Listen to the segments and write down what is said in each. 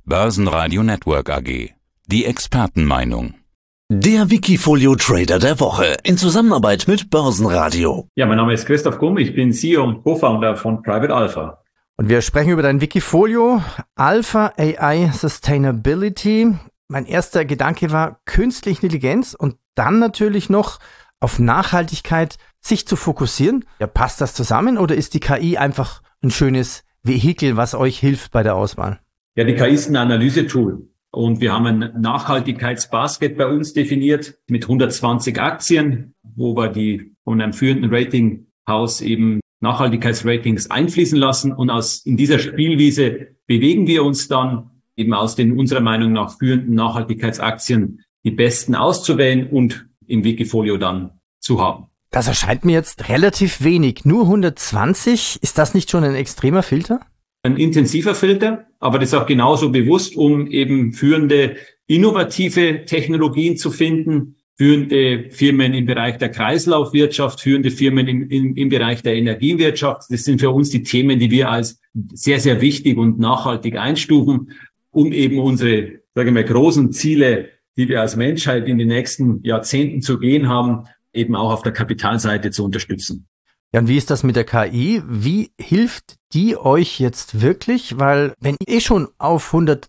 Börsenradio Network AG. Die Expertenmeinung. Der Wikifolio Trader der Woche in Zusammenarbeit mit Börsenradio. Ja, mein Name ist Christoph Gumm, ich bin CEO und Co-Founder von Private Alpha. Und wir sprechen über dein Wikifolio Alpha AI Sustainability. Mein erster Gedanke war künstliche Intelligenz und dann natürlich noch auf Nachhaltigkeit sich zu fokussieren. Ja, passt das zusammen oder ist die KI einfach ein schönes Vehikel, was euch hilft bei der Auswahl? Ja, die KI ist ein Analysetool und wir haben ein Nachhaltigkeitsbasket bei uns definiert mit 120 Aktien, wo wir die von einem führenden Ratinghaus eben Nachhaltigkeitsratings einfließen lassen und in dieser Spielwiese bewegen wir uns dann eben aus den unserer Meinung nach führenden Nachhaltigkeitsaktien die besten auszuwählen und im Wikifolio dann zu haben. Das erscheint mir jetzt relativ wenig. Nur 120, ist das nicht schon ein extremer Filter? Ein intensiver Filter, aber das ist auch genauso bewusst, um eben führende innovative Technologien zu finden, führende Firmen im Bereich der Kreislaufwirtschaft, führende Firmen im Bereich der Energiewirtschaft. Das sind für uns die Themen, die wir als sehr, sehr wichtig und nachhaltig einstufen, um eben unsere, sage ich mal, großen Ziele, die wir als Menschheit in den nächsten Jahrzehnten zu gehen haben, eben auch auf der Kapitalseite zu unterstützen. Ja, und wie ist das mit der KI? Wie hilft die euch jetzt wirklich? Weil wenn ihr schon auf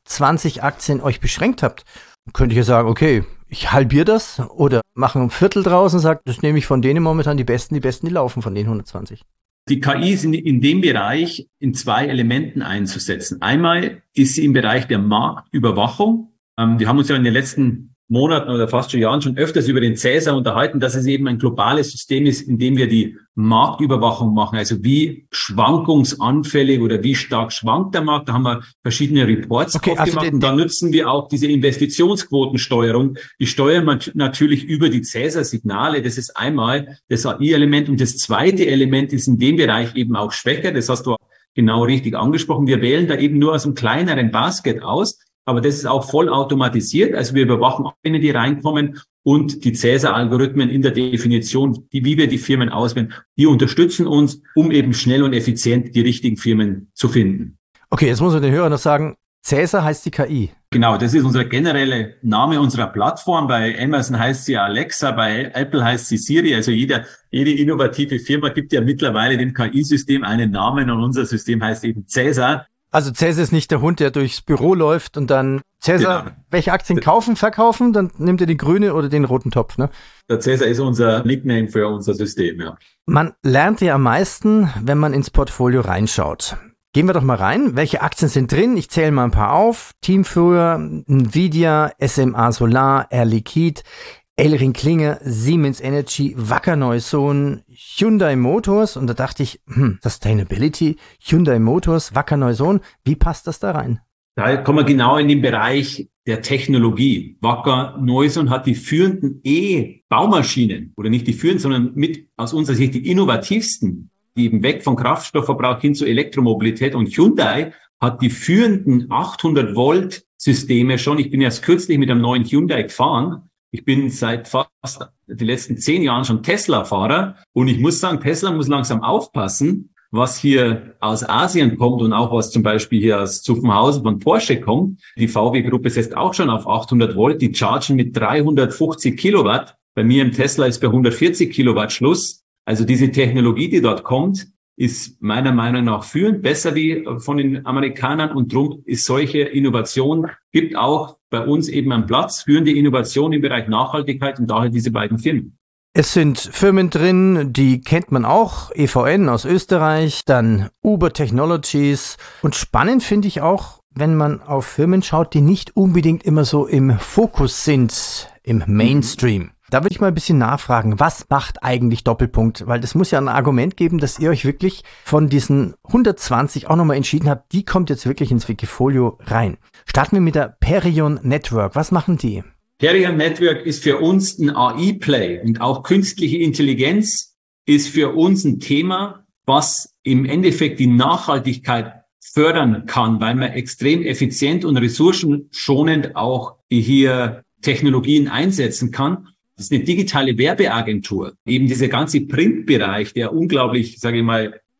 120 Aktien euch beschränkt habt, könnt ihr ja sagen, okay, ich halbiere das oder mache ein Viertel draus und sage, das nehme ich von denen momentan die Besten, die laufen von den 120. Die KI ist in dem Bereich in zwei Elementen einzusetzen. Einmal ist sie im Bereich der Marktüberwachung. Wir haben uns ja in den letzten Monaten oder fast schon Jahren schon öfters über den Cäsar unterhalten, dass es eben ein globales System ist, in dem wir die Marktüberwachung machen. Also wie schwankungsanfällig oder wie stark schwankt der Markt. Da haben wir verschiedene Reports aufgemacht und da nutzen wir auch diese Investitionsquotensteuerung. Die steuern wir natürlich über die Cäsar-Signale. Das ist einmal das AI-Element. Und das zweite Element ist in dem Bereich eben auch schwächer. Das hast du genau richtig angesprochen. Wir wählen da eben nur aus einem kleineren Basket aus. Aber das ist auch voll automatisiert. Also wir überwachen auch, wenn die reinkommen und die Cäsar-Algorithmen in der Definition, wie wir die Firmen auswählen, die unterstützen uns, um eben schnell und effizient die richtigen Firmen zu finden. Okay, jetzt muss man den Hörern noch sagen, Cäsar heißt die KI. Genau, das ist unser generelle Name unserer Plattform. Bei Amazon heißt sie Alexa, bei Apple heißt sie Siri. Also jede innovative Firma gibt ja mittlerweile dem KI-System einen Namen und unser System heißt eben Cäsar. Also Cäsar ist nicht der Hund, der durchs Büro läuft und dann Cäsar, genau. Welche Aktien kaufen, verkaufen, dann nimmt er den grünen oder den roten Topf, ne? Der Cäsar ist unser Nickname für unser System, ja. Man lernt ja am meisten, wenn man ins Portfolio reinschaut. Gehen wir doch mal rein. Welche Aktien sind drin? Ich zähle mal ein paar auf. Teamführer, Nvidia, SMA Solar, Air Liquide, ElringKlinger, Siemens Energy, Wacker Neuson, Hyundai Motors. Und da dachte ich, Sustainability, Hyundai Motors, Wacker Neuson, wie passt das da rein? Da kommen wir genau in den Bereich der Technologie. Wacker Neuson hat die führenden E-Baumaschinen, oder nicht die führenden, sondern mit aus unserer Sicht die innovativsten, die eben weg vom Kraftstoffverbrauch hin zur Elektromobilität. Und Hyundai hat die führenden 800 Volt Systeme schon. Ich bin erst kürzlich mit einem neuen Hyundai gefahren. Ich bin seit fast die letzten 10 Jahren schon Tesla-Fahrer und ich muss sagen, Tesla muss langsam aufpassen, was hier aus Asien kommt und auch was zum Beispiel hier aus Zuffenhausen von Porsche kommt. Die VW-Gruppe setzt auch schon auf 800 Volt, die chargen mit 350 Kilowatt. Bei mir im Tesla ist bei 140 Kilowatt Schluss. Also diese Technologie, die dort kommt, ist meiner Meinung nach führend, besser wie von den Amerikanern und drum ist solche Innovation, gibt auch bei uns eben einen Platz, führende Innovation im Bereich Nachhaltigkeit und daher diese beiden Firmen. Es sind Firmen drin, die kennt man auch, EVN aus Österreich, dann Uber Technologies und spannend finde ich auch, wenn man auf Firmen schaut, die nicht unbedingt immer so im Fokus sind, im Mainstream. Da würde ich mal ein bisschen nachfragen, was macht eigentlich Doppelpunkt? Weil das muss ja ein Argument geben, dass ihr euch wirklich von diesen 120 auch nochmal entschieden habt, die kommt jetzt wirklich ins Wikifolio rein. Starten wir mit der Perion Network. Was machen die? Perion Network ist für uns ein AI-Play und auch künstliche Intelligenz ist für uns ein Thema, was im Endeffekt die Nachhaltigkeit fördern kann, weil man extrem effizient und ressourcenschonend auch hier Technologien einsetzen kann. Das ist eine digitale Werbeagentur. Eben dieser ganze Printbereich, der unglaublich, sage ich mal,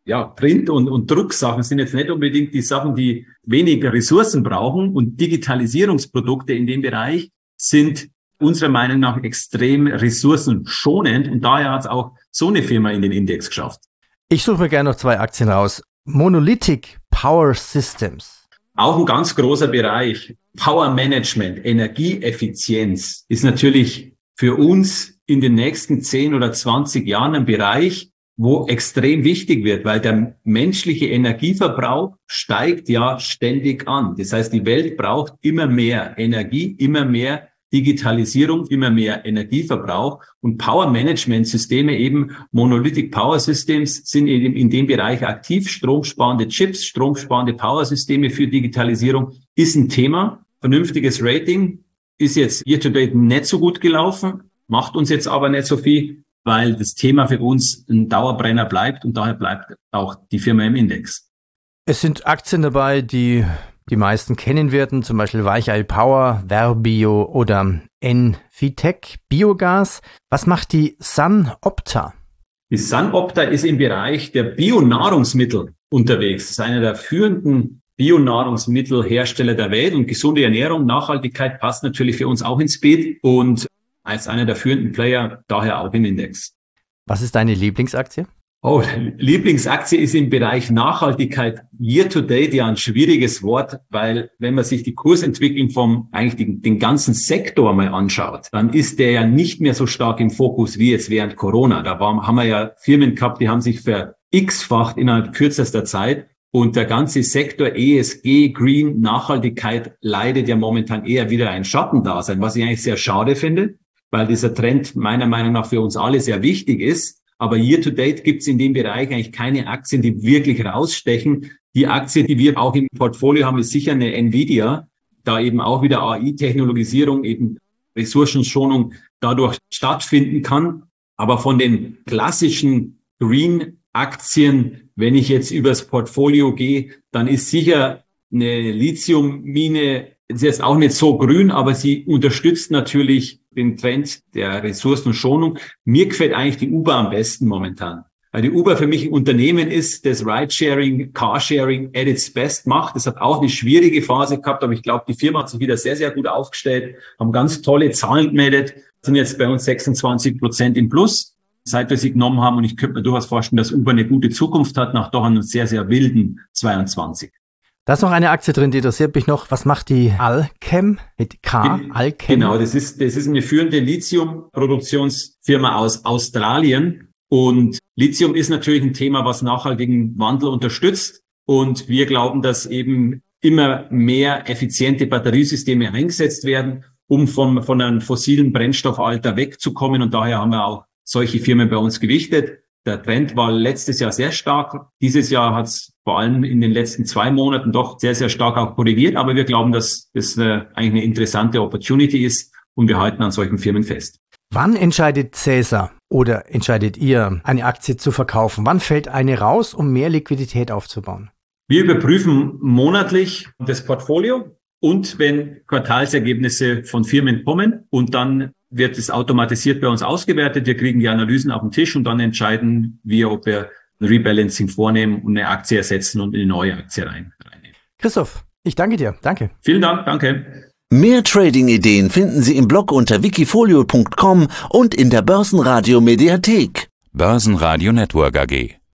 Print- und Drucksachen sind jetzt nicht unbedingt die Sachen, die weniger Ressourcen brauchen, und Digitalisierungsprodukte in dem Bereich sind unserer Meinung nach extrem ressourcenschonend, und daher hat es auch so eine Firma in den Index geschafft. Ich suche mir gerne noch 2 Aktien raus. Monolithic Power Systems. Auch ein ganz großer Bereich. Power Management, Energieeffizienz ist natürlich für uns in den nächsten 10 oder 20 Jahren ein Bereich, wo extrem wichtig wird, weil der menschliche Energieverbrauch steigt ja ständig an. Das heißt, die Welt braucht immer mehr Energie, immer mehr Digitalisierung, immer mehr Energieverbrauch, und Power-Management-Systeme, eben Monolithic Power Systems, sind eben in dem Bereich aktiv. Stromsparende Chips, stromsparende Power-Systeme für Digitalisierung ist ein Thema. Vernünftiges Rating ist jetzt year-to-date nicht so gut gelaufen, macht uns jetzt aber nicht so viel, weil das Thema für uns ein Dauerbrenner bleibt, und daher bleibt auch die Firma im Index. Es sind Aktien dabei, die die meisten kennen werden, zum Beispiel Weichei Power, Verbio oder Enfitec Biogas. Was macht die Sanopta? Die Sanopta ist im Bereich der Bionahrungsmittel unterwegs. Das ist einer der führenden Bionahrungsmittelhersteller der Welt, und gesunde Ernährung, Nachhaltigkeit passt natürlich für uns auch ins Bild, und als einer der führenden Player daher auch im Index. Was ist deine Lieblingsaktie? Oh, Lieblingsaktie ist im Bereich Nachhaltigkeit year-to-date ja ein schwieriges Wort, weil wenn man sich die Kursentwicklung vom eigentlich den ganzen Sektor mal anschaut, dann ist der ja nicht mehr so stark im Fokus wie jetzt während Corona. Da haben wir ja Firmen gehabt, die haben sich ver-x-facht innerhalb kürzester Zeit, und der ganze Sektor ESG, Green, Nachhaltigkeit leidet ja momentan eher wieder ein Schattendasein, was ich eigentlich sehr schade finde, weil dieser Trend meiner Meinung nach für uns alle sehr wichtig ist. Aber year-to-date gibt es in dem Bereich eigentlich keine Aktien, die wirklich rausstechen. Die Aktie, die wir auch im Portfolio haben, ist sicher eine Nvidia, da eben auch wieder AI-Technologisierung, eben Ressourcenschonung dadurch stattfinden kann. Aber von den klassischen Green-Aktien, wenn ich jetzt übers Portfolio gehe, dann ist sicher eine Lithiummine, ist jetzt auch nicht so grün, aber sie unterstützt natürlich den Trend der Ressourcenschonung. Mir gefällt eigentlich die Uber am besten momentan, weil die Uber für mich ein Unternehmen ist, das Ridesharing, Carsharing at its best macht. Das hat auch eine schwierige Phase gehabt, aber ich glaube, die Firma hat sich wieder sehr, sehr gut aufgestellt, haben ganz tolle Zahlen gemeldet, sind jetzt bei uns 26% im Plus, seit wir sie genommen haben, und ich könnte mir durchaus vorstellen, dass Uber eine gute Zukunft hat, nach doch einem sehr, sehr wilden 22. Da ist noch eine Aktie drin, die interessiert mich noch. Was macht die Allkem mit K? Allkem? Genau, das ist eine führende Lithiumproduktionsfirma aus Australien. Und Lithium ist natürlich ein Thema, was nachhaltigen Wandel unterstützt. Und wir glauben, dass eben immer mehr effiziente Batteriesysteme eingesetzt werden, um von einem fossilen Brennstoffalter wegzukommen. Und daher haben wir auch solche Firmen bei uns gewichtet. Der Trend war letztes Jahr sehr stark. Dieses Jahr hat es vor allem in den letzten 2 Monaten doch sehr, sehr stark auch korrigiert. Aber wir glauben, dass das eigentlich eine interessante Opportunity ist, und wir halten an solchen Firmen fest. Wann entscheidet Cäsar oder entscheidet ihr, eine Aktie zu verkaufen? Wann fällt eine raus, um mehr Liquidität aufzubauen? Wir überprüfen monatlich das Portfolio, und wenn Quartalsergebnisse von Firmen kommen, und dann wird es automatisiert bei uns ausgewertet. Wir kriegen die Analysen auf den Tisch, und dann entscheiden wir, ob wir ein Rebalancing vornehmen und eine Aktie ersetzen und eine neue Aktie reinnehmen. Christoph, ich danke dir. Danke. Vielen Dank, danke. Mehr Trading-Ideen finden Sie im Blog unter wikifolio.com und in der Börsenradio Mediathek. Börsenradio Network AG.